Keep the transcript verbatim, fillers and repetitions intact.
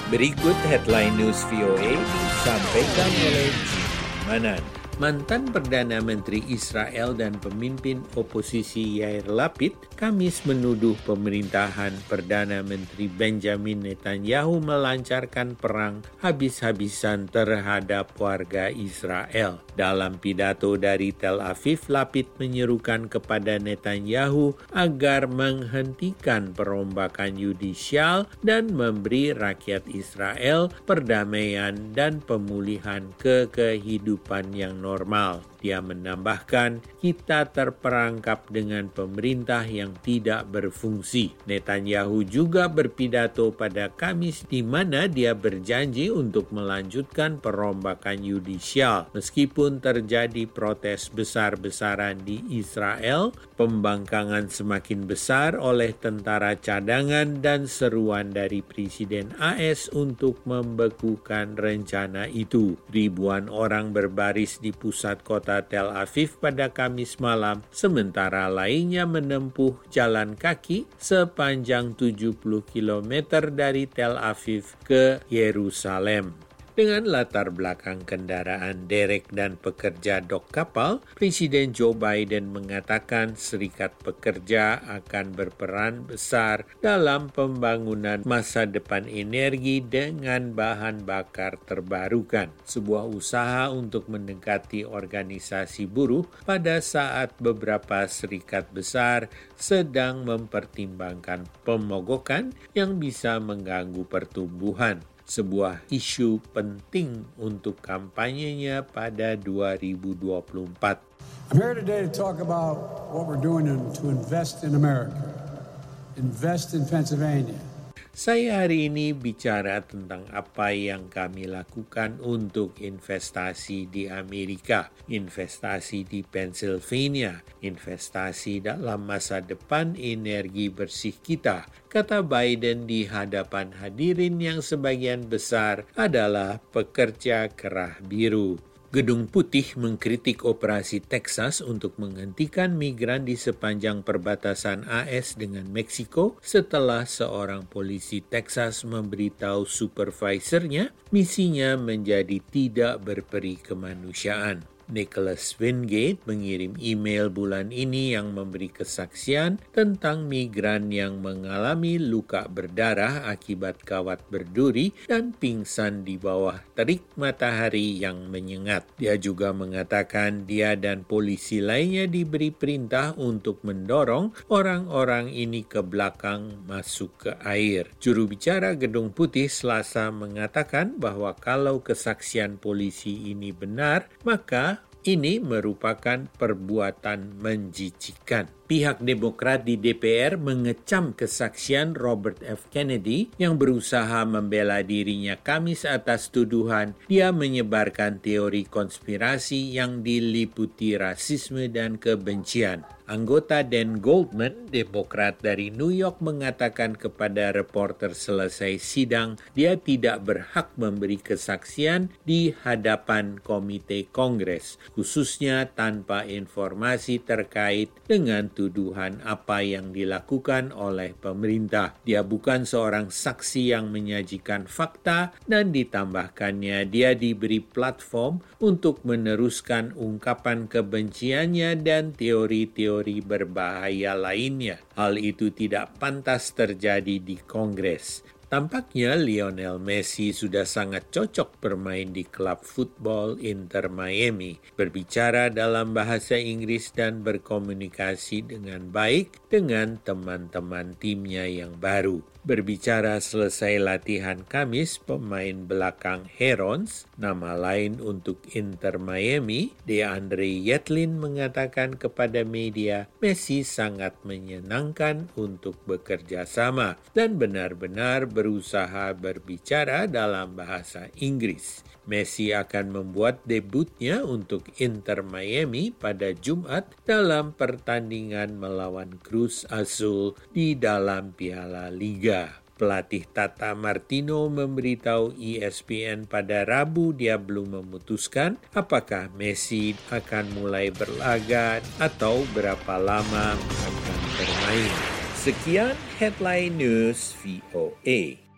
Berikut headline news V O A disampaikan oleh Jim Manan. Mantan Perdana Menteri Israel dan pemimpin oposisi Yair Lapid Kamis menuduh pemerintahan Perdana Menteri Benjamin Netanyahu melancarkan perang habis-habisan terhadap warga Israel. Dalam pidato dari Tel Aviv, Lapid menyerukan kepada Netanyahu agar menghentikan perombakan yudisial dan memberi rakyat Israel perdamaian dan pemulihan ke kehidupan yang normal. normal. Dia menambahkan, kita terperangkap dengan pemerintah yang tidak berfungsi. Netanyahu juga berpidato pada Kamis di mana dia berjanji untuk melanjutkan perombakan yudisial. Meskipun terjadi protes besar-besaran di Israel, pembangkangan semakin besar oleh tentara cadangan dan seruan dari Presiden A S untuk membekukan rencana itu. Ribuan orang berbaris di pusat kota Tel Aviv pada Kamis malam, sementara lainnya menempuh jalan kaki sepanjang tujuh puluh kilometer dari Tel Aviv ke Yerusalem. Dengan latar belakang kendaraan derek dan pekerja dok kapal, Presiden Joe Biden mengatakan serikat pekerja akan berperan besar dalam pembangunan masa depan energi dengan bahan bakar terbarukan, sebuah usaha untuk mendekati organisasi buruh pada saat beberapa serikat besar sedang mempertimbangkan pemogokan yang bisa mengganggu pertumbuhan. Sebuah isu penting untuk kampanyenya pada dua ribu dua puluh empat. I'm here today to talk about what we're doing to invest in America, invest in Pennsylvania. Saya hari ini bicara tentang apa yang kami lakukan untuk investasi di Amerika, investasi di Pennsylvania, investasi dalam masa depan energi bersih kita, kata Biden di hadapan hadirin yang sebagian besar adalah pekerja kerah biru. Gedung Putih mengkritik operasi Texas untuk menghentikan migran di sepanjang perbatasan A S dengan Meksiko setelah seorang polisi Texas memberitahu supervisornya misinya menjadi tidak berperi kemanusiaan. Nicholas Wingate mengirim email bulan ini yang memberi kesaksian tentang migran yang mengalami luka berdarah akibat kawat berduri dan pingsan di bawah terik matahari yang menyengat. Dia juga mengatakan dia dan polisi lainnya diberi perintah untuk mendorong orang-orang ini ke belakang masuk ke air. Juru bicara Gedung Putih Selasa mengatakan bahwa kalau kesaksian polisi ini benar, maka ini merupakan perbuatan menjijikkan. Pihak Demokrat di D P R mengecam kesaksian Robert F. Kennedy yang berusaha membela dirinya Kamis atas tuduhan dia menyebarkan teori konspirasi yang diliputi rasisme dan kebencian. Anggota Dan Goldman, Demokrat dari New York, mengatakan kepada reporter selesai sidang dia tidak berhak memberi kesaksian di hadapan Komite Kongres, khususnya tanpa informasi terkait dengan tuduhan apa yang dilakukan oleh pemerintah. Dia bukan seorang saksi yang menyajikan fakta dan ditambahkannya dia diberi platform untuk meneruskan ungkapan kebenciannya dan teori-teori berbahaya lainnya. Hal itu tidak pantas terjadi di Kongres. Tampaknya Lionel Messi sudah sangat cocok bermain di klub football Inter Miami, berbicara dalam bahasa Inggris dan berkomunikasi dengan baik dengan teman-teman timnya yang baru. Berbicara selesai latihan Kamis, pemain belakang Herons, nama lain untuk Inter Miami, DeAndre Yedlin mengatakan kepada media, Messi sangat menyenangkan untuk bekerja sama dan benar-benar berusaha berbicara dalam bahasa Inggris. Messi akan membuat debutnya untuk Inter Miami pada Jumat dalam pertandingan melawan Cruz Azul di dalam Piala Liga. Pelatih Tata Martino memberitahu E S P N pada Rabu dia belum memutuskan apakah Messi akan mulai berlaga atau berapa lama akan bermain. Sekian Headline News V O A.